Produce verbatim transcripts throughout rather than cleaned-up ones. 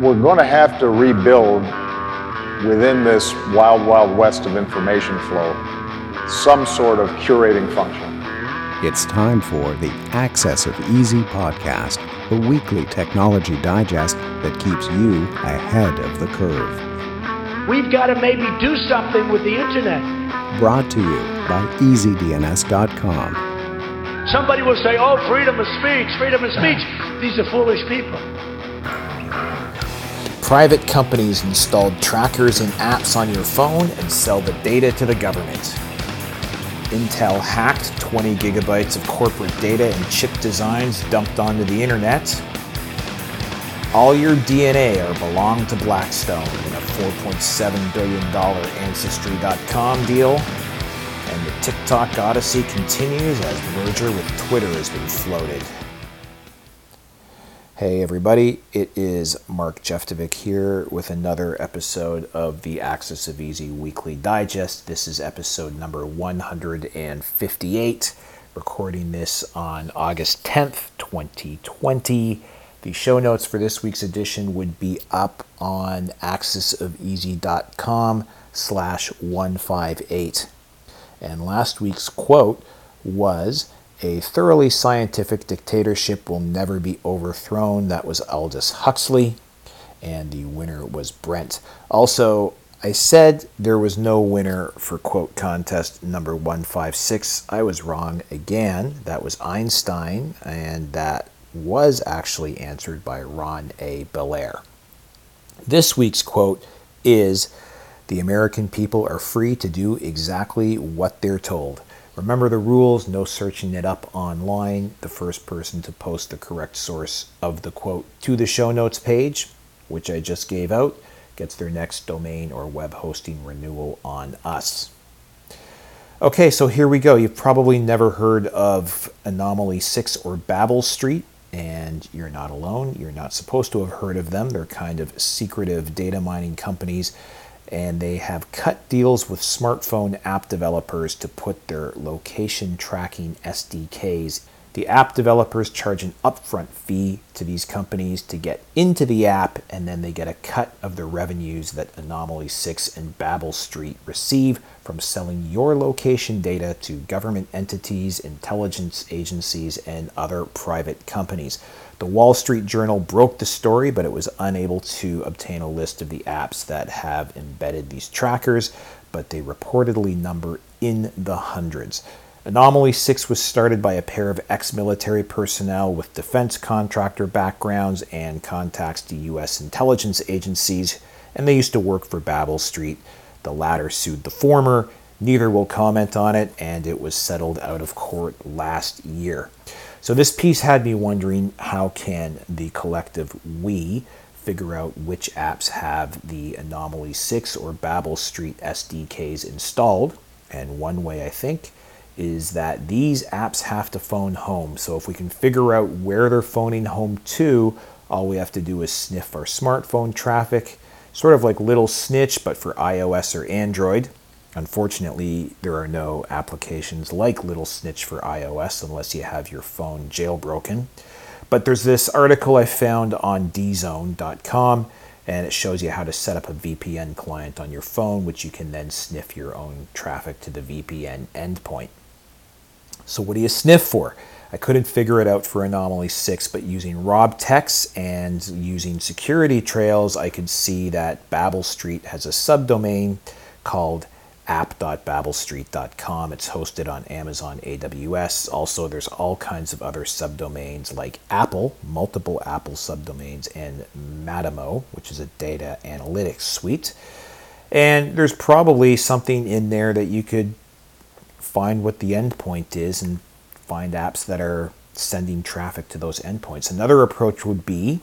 we're going to have to rebuild within this wild, wild west of information flow some sort of curating function. It's time for the Access of Easy podcast, the weekly technology digest that keeps you ahead of the curve. We've got to maybe do something with the internet. Brought to you by easy d n s dot com. Somebody will say, oh, freedom of speech, freedom of speech. These are foolish people. Private companies installed trackers and apps on your phone and sell the data to the government. Intel hacked twenty gigabytes of corporate data and chip designs dumped onto the internet. All your D N A are belong to Blackstone in a four point seven billion dollars Ancestry dot com deal. And the TikTok odyssey continues as merger with Twitter has been floated. Hey everybody, it is Mark Jeftovic here with another episode of the Access of Easy Weekly Digest. This is episode number one hundred fifty-eight, recording this on August tenth, twenty twenty. The show notes for this week's edition would be up on access of easy dot com slash one fifty-eight. And last week's quote was, "A thoroughly scientific dictatorship will never be overthrown." That was Aldous Huxley, and the winner was Brent. Also, I said there was no winner for quote contest number one fifty-six. I was wrong again. That was Einstein, and that was actually answered by Ron A. Belair. This week's quote is, "The American people are free to do exactly what they're told. Remember the rules, no searching it up online. The first person to post the correct source of the quote to the show notes page, which I just gave out, gets their next domain or web hosting renewal on us." Okay, so here we go. You've probably never heard of Anomaly six or Babel Street, and you're not alone. You're not supposed to have heard of them. They're kind of secretive data mining companies, and they have cut deals with smartphone app developers to put their location tracking S D Ks. The app developers charge an upfront fee to these companies to get into the app, and then they get a cut of the revenues that Anomaly six and Babel Street receive from selling your location data to government entities, intelligence agencies, and other private companies. The Wall Street Journal broke the story, but it was unable to obtain a list of the apps that have embedded these trackers, but they reportedly number in the hundreds. Anomaly six was started by a pair of ex-military personnel with defense contractor backgrounds and contacts to U S intelligence agencies, and they used to work for Babel Street. The latter sued the former. Neither will comment on it, and it was settled out of court last year. So this piece had me wondering, how can the collective we figure out which apps have the Anomaly six or Babel Street S D Ks installed? And one way, I think, is that these apps have to phone home. So if we can figure out where they're phoning home to, all we have to do is sniff our smartphone traffic, sort of like Little Snitch, but for iOS or Android. Unfortunately, there are no applications like Little Snitch for iOS unless you have your phone jailbroken. But there's this article I found on d zone dot com, and it shows you how to set up a V P N client on your phone, which you can then sniff your own traffic to the V P N endpoint. So what do you sniff for? I couldn't figure it out for Anomaly six, but using Robtex and using security trails, I could see that Babel Street has a subdomain called app dot babel street dot com. It's hosted on Amazon A W S. Also, there's all kinds of other subdomains like Apple, multiple Apple subdomains, and Matimo, which is a data analytics suite. And there's probably something in there that you could find what the endpoint is and find apps that are sending traffic to those endpoints. Another approach would be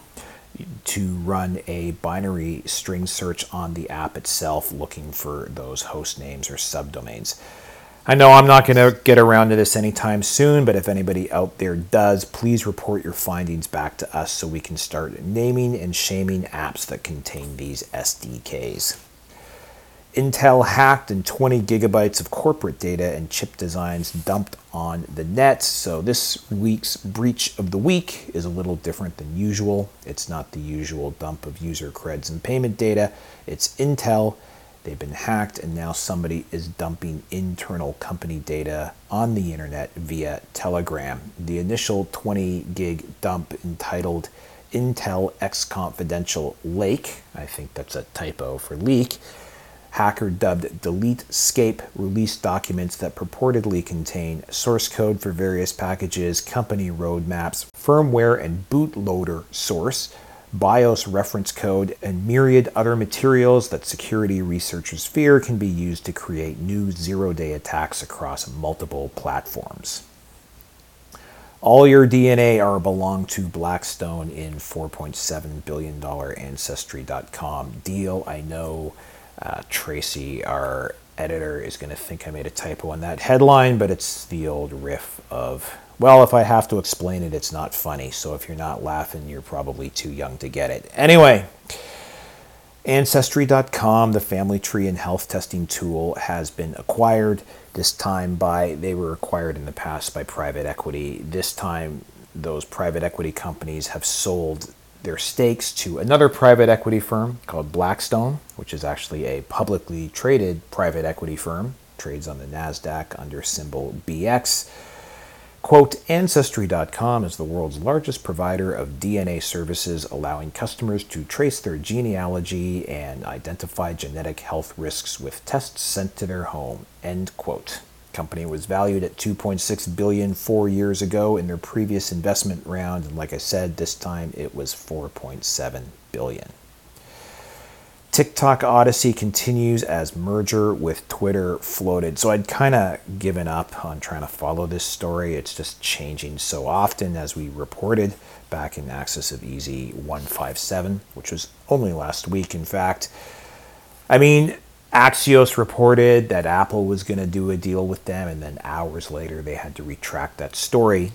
to run a binary string search on the app itself, looking for those host names or subdomains. I know I'm not going to get around to this anytime soon, but if anybody out there does, please report your findings back to us so we can start naming and shaming apps that contain these S D Ks. Intel hacked and twenty gigabytes of corporate data and chip designs dumped on the net. So this week's breach of the week is a little different than usual. It's not the usual dump of user creds and payment data. It's Intel. They've been hacked, and now somebody is dumping internal company data on the internet via Telegram. The initial twenty gig dump, entitled Intel X Confidential Lake, I think that's a typo for leak, hacker dubbed DeleteScape, released documents that purportedly contain source code for various packages, company roadmaps, firmware and bootloader source, BIOS reference code, and myriad other materials that security researchers fear can be used to create new zero-day attacks across multiple platforms. All your D N A are belong to Blackstone in four point seven billion dollars Ancestry dot com deal. I know uh, Tracy, our editor, is going to think I made a typo on that headline, but it's the old riff of, well, if I have to explain it, it's not funny. So if you're not laughing, you're probably too young to get it. Anyway, Ancestry dot com, the family tree and health testing tool, has been acquired. This time by, they were acquired in the past by private equity. This time, those private equity companies have sold their stakes to another private equity firm called Blackstone, which is actually a publicly traded private equity firm, trades on the NASDAQ under symbol B X. Quote, Ancestry dot com is the world's largest provider of D N A services, allowing customers to trace their genealogy and identify genetic health risks with tests sent to their home, end quote. Company was valued at two point six billion dollars four years ago in their previous investment round, and like I said, this time it was four point seven billion dollars. TikTok Odyssey continues as merger with Twitter floated. So I'd kind of given up on trying to follow this story. It's just changing so often, as we reported back in Axis of Easy one fifty-seven, which was only last week, in fact. I mean, Axios reported that Apple was going to do a deal with them, and then hours later they had to retract that story.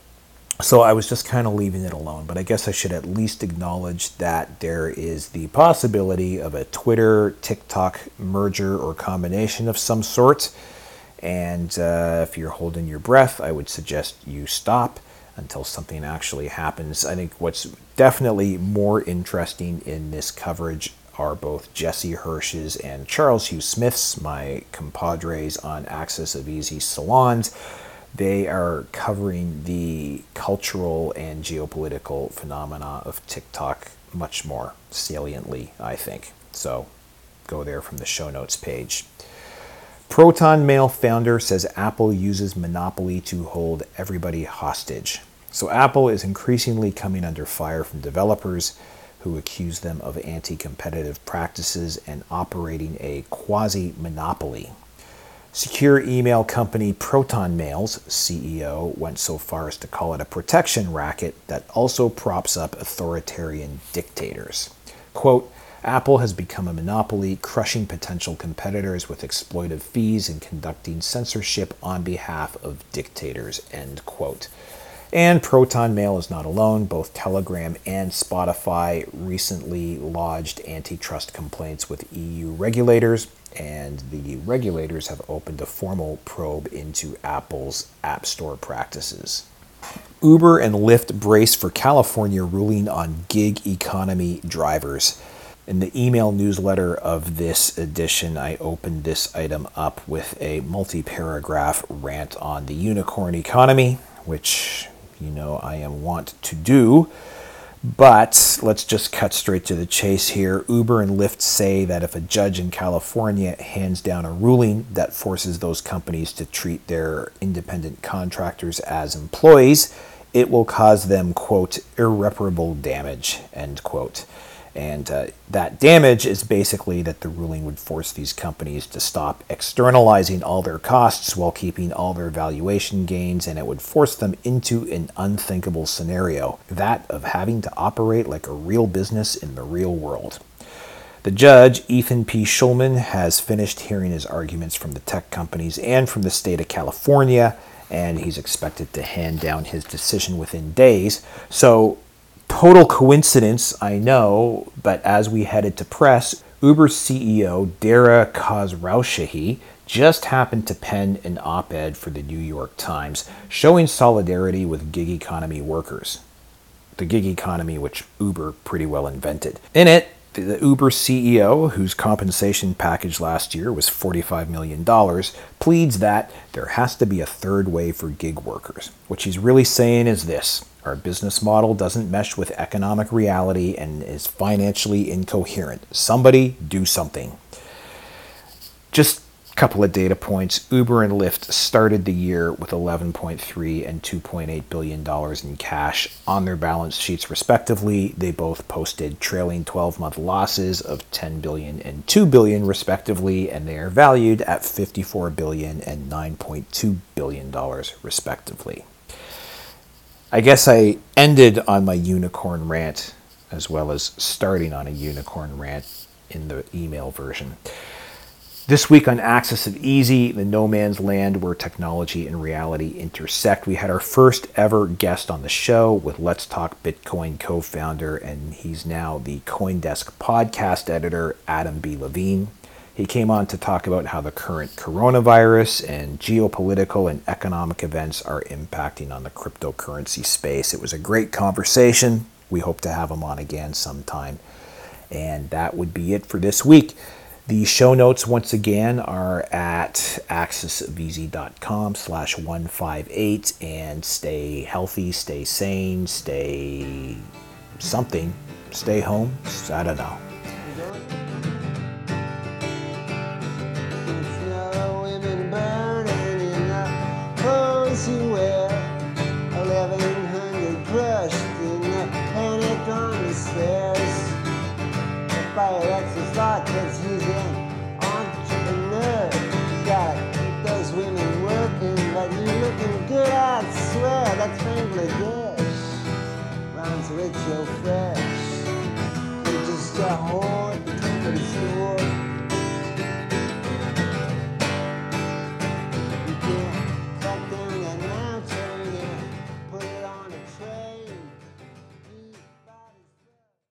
So I was just kind of leaving it alone, but I guess I should at least acknowledge that there is the possibility of a Twitter, TikTok merger or combination of some sort. And uh, if you're holding your breath, I would suggest you stop until something actually happens. I think what's definitely more interesting in this coverage are both Jesse Hirsch's and Charles Hugh Smith's, my compadres on Axis of Easy Salons. They are covering the cultural and geopolitical phenomena of TikTok much more saliently, I think. So go there from the show notes page. Proton Mail founder says Apple uses monopoly to hold everybody hostage. So Apple is increasingly coming under fire from developers who accuse them of anti-competitive practices and operating a quasi-monopoly. Secure email company Proton Mail's C E O went so far as to call it a protection racket that also props up authoritarian dictators. Quote, Apple has become a monopoly, crushing potential competitors with exploitive fees and conducting censorship on behalf of dictators, end quote. And Proton Mail is not alone. Both Telegram and Spotify recently lodged antitrust complaints with E U regulators, and the regulators have opened a formal probe into Apple's App Store practices. Uber and Lyft brace for California ruling on gig economy drivers. In the email newsletter of this edition, I opened this item up with a multi-paragraph rant on the unicorn economy, which you know I am wont to do. But let's just cut straight to the chase here. Uber and Lyft say that if a judge in California hands down a ruling that forces those companies to treat their independent contractors as employees, it will cause them, quote, irreparable damage, end quote. And uh, that damage is basically that the ruling would force these companies to stop externalizing all their costs while keeping all their valuation gains, and it would force them into an unthinkable scenario, that of having to operate like a real business in the real world. The judge, Ethan P. Schulman, has finished hearing his arguments from the tech companies and from the state of California, and he's expected to hand down his decision within days. So, total coincidence, I know, but as we headed to press, Uber's C E O, Dara Khosrowshahi, just happened to pen an op-ed for the New York Times showing solidarity with gig economy workers. The gig economy which Uber pretty well invented. In it, the Uber C E O, whose compensation package last year was forty-five million dollars, pleads that there has to be a third way for gig workers. What she's really saying is this: our business model doesn't mesh with economic reality and is financially incoherent. Somebody do something. Just a couple of data points. Uber and Lyft started the year with eleven point three and two point eight billion dollars in cash on their balance sheets respectively. They both posted trailing twelve-month losses of ten billion dollars and two billion dollars respectively, and they are valued at fifty-four billion dollars and nine point two billion dollars respectively. I guess I ended on my unicorn rant as well as starting on a unicorn rant in the email version. This week on Axis of Easy, the no man's land where technology and reality intersect, we had our first ever guest on the show with Let's Talk Bitcoin co-founder, and he's now the CoinDesk podcast editor, Adam B. Levine. He came on to talk about how the current coronavirus and geopolitical and economic events are impacting on the cryptocurrency space. It was a great conversation. We hope to have him on again sometime. And that would be it for this week. The show notes, once again, are at axisofeasy.com slash 158. And stay healthy, stay sane, stay something. Stay home. I don't know. You wear eleven hundred crushed in the panic on the stairs. The fire that's a thought that's using entrepreneur. You gotta keep those women working, but you looking good, I swear. That's Bangladesh. Rhymes rich, you're fresh. You're just a whore.